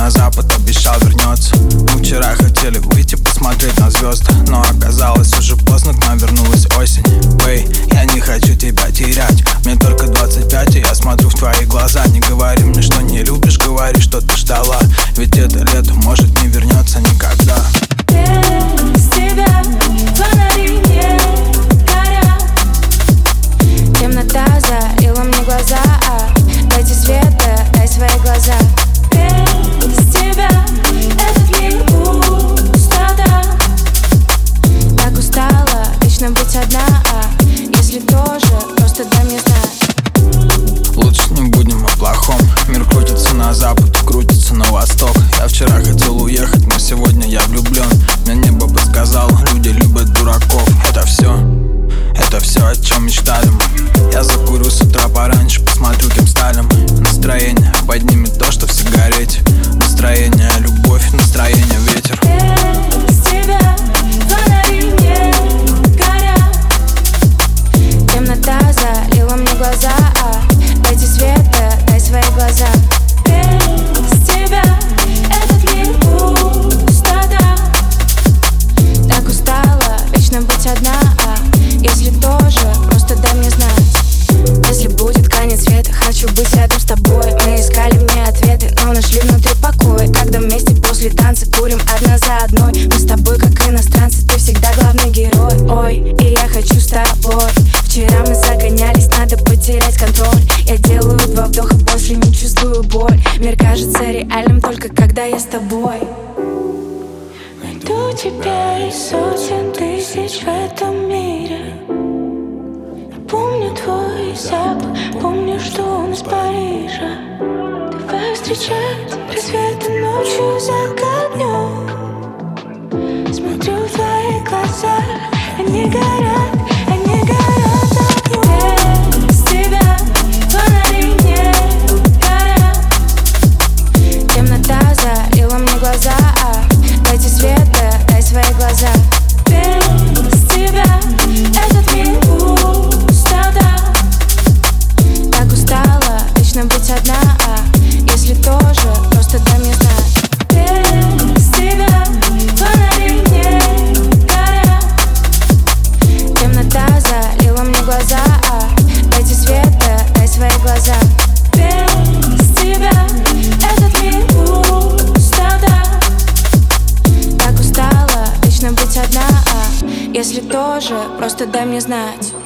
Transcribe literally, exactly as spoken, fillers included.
на запад, обещал вернется. Мы вчера хотели выйти посмотреть на звезды, но оказалось уже поздно, к нам вернулась осень. Эй, я не хочу тебя терять, мне только двадцать пять, и я смотрю в твои глаза. Не говори мне, что не любишь, говори, что ты ждала, ведь это лето может не вернется никогда. Без тебя фонари не горят, темнота залила мне глаза. Дайте света, дай свои глаза. Без тебя этот мир пустота. Так устала вечно быть одна, если тоже, просто дай мне знать. Лучше не будем о плохом. Мир крутится на запад, крутится на восток. Я вчера хотел уехать, но сегодня я влюблен. Мне небо подсказало, люди любят дураков. Это все, это все, о чем мечтали мы. Я закурю с утра пораньше, посмотрю, кем стали мы. Настроение поднимет то, что в сигарете. Настроение любовь, настроение ветер. Без тебя фонари не горят, темнота залила мне глаза. Дайте света, дай свои глаза. Без тебя этот мир пустота. Так устала вечно быть одна, если тоже, просто дай мне знать. Если будет конец света, хочу быть рядом с тобой. Мы искали мне ответы, но нашли внутри покой. Когда вместе после танца курим одна за одной. Мы с тобой как иностранцы, ты всегда главный герой. Ой, и я хочу с тобой. Вчера мы загонялись, надо потерять контроль. Я делаю два вдоха, после не чувствую боль. Мир кажется реальным только когда я с тобой. Найду тебя из сотен тысяч в этом мире. Помню твой запах, помню, что он из Парижа. Давай встречать рассветы ночью за огнем. Смотрю в твои глаза, они горят, они горят огнем. Без тебя фонари не горят, темнота залила мне глаза. Дайте света, дай свои глаза. Без тебя этот мир пустота. Так устала вечно быть одна, если тоже, просто дай мне знать. Без тебя фонари не горят, темнота залила мне глаза. Дайте света, дай свои глаза. Без тебя этот мир пустота. Так устала вечно быть одна, если тоже, просто дай мне знать.